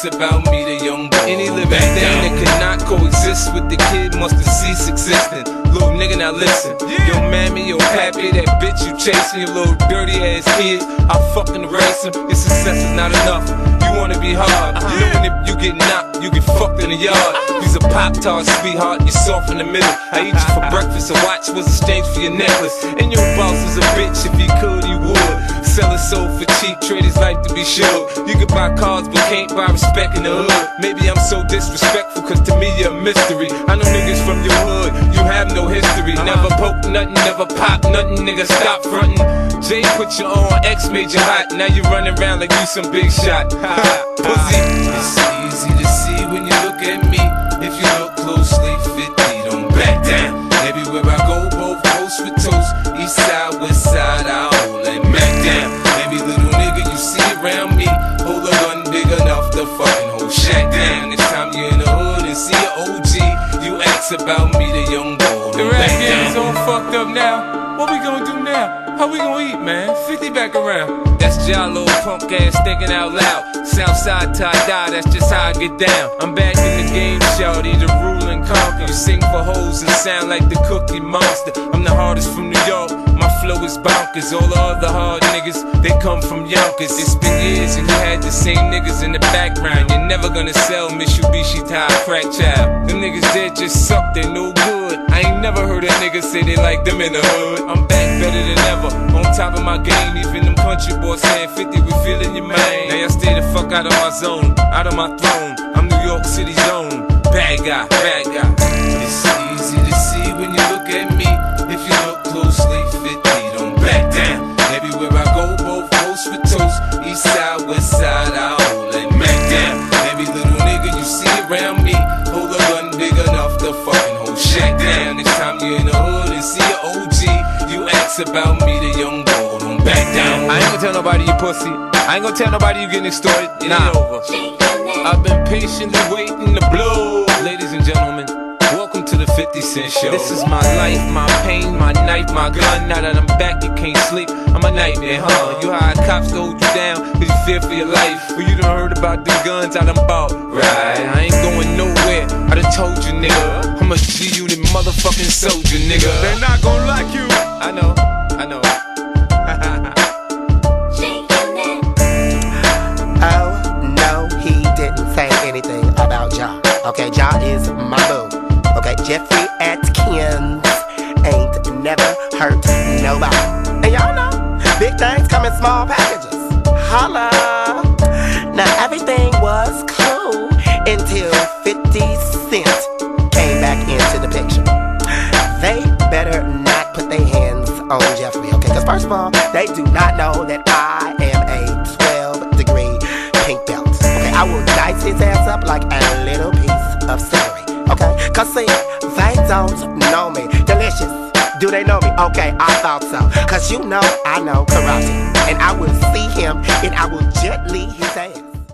ask about me, the young boy. Any living thing that cannot coexist with the kid must have ceased existing. Little nigga, now listen. Yo mammy, yo pappy, that bitch you chasing, your little dirty ass kid, I fucking erase him. Your success is not enough. You wanna be hard. Knowing if you get knocked, you get fucked in the yard. You's a Pop-Tart, sweetheart, you're soft in the middle. I eat you for breakfast, a watch was exchanged for your necklace. And your boss is a bitch, if he could, he would. Sell his soul for cheap, trade his life to be sure. You can buy cars, but can't buy respect in the hood. Maybe I'm so disrespectful, cause to me you're a mystery. I know niggas from your hood, you have no history. Never poke nothing, never pop nothing, nigga, stop frontin'. Jay put you on, X made you hot. Now you running around like you some big shot. Pussy. It's easy to see when you look at me. If you look closely, 50, don't back down. Everywhere I go, both coast with toast. East side, west side, I hold that Mac down. Every little nigga you see around me, hold a gun big enough to fucking hold Shaq down. Next time you're in the hood and see an OG, you ask about me, the young boy. The rap game's all fucked up now. What we gonna do now? How we gonna eat, man? 50 back around. That's Jalo, punk ass thinking out loud. Southside tie-dye, that's just how I get down. I'm back in the game, shawty, the rule and conquer. You sing for hoes and sound like the Cookie Monster. I'm the hardest from New York, my flow is bonkers. All the other hard niggas, they come from Yonkers. It's been years and you had the same niggas in the background. You're never gonna sell Mitsubishi to a crack child. Them niggas there just suck, they no good. I ain't never heard a nigga say they like them in the hood. I'm back better than ever, on top of my game. Even them country boys saying 50, we feeling your man. Now y'all stay the fuck out of my zone, out of my throne. I'm New York City's own bad guy, bad guy. It's easy to see when you look at me. If you look closely, 50, don't back down. Everywhere I go, both coast with toast. East side, west side, I hold that Mac down. Every little nigga you see around me, hold a gun big enough to fucking hold Shaq down. Next time you're in the hood and see an OG, you ask about me, the young boy, don't back down. I ain't gonna tell nobody you pussy. I ain't gonna tell nobody you getting extorted. It ain't over. I've been patiently waiting to blow. Ladies and gentlemen, welcome to the 50 Cent Show. This is my life, my pain, my knife, my gun. Now that I'm back, you can't sleep. I'm a nightmare, huh? You hide cops to hold you down, cause you fear for your life. Well, you done heard about the guns I done bought. Right, I ain't going nowhere. I done told you, nigga. I'm a G-Unit motherfucking soldier, nigga. They're not gonna like you. I know, I know. Oh, no, he didn't say anything about Ja. Okay, Ja is my boo. Okay, Jeffrey Atkins ain't never hurt nobody. And y'all know, big things come in small packages. Holla. Now everything was cool until 50 Cent came back into the picture. They better not put their hands on Jeffrey, okay? Because first of all, they do not know that I am a 12-degree pink belt. Okay, I will dice his ass up like a little piece of celery. Okay, cause see, they don't know me. Delicious. Do they know me? Okay, I thought so. Cause you know I know karate. And I will see him and I will gently his ass.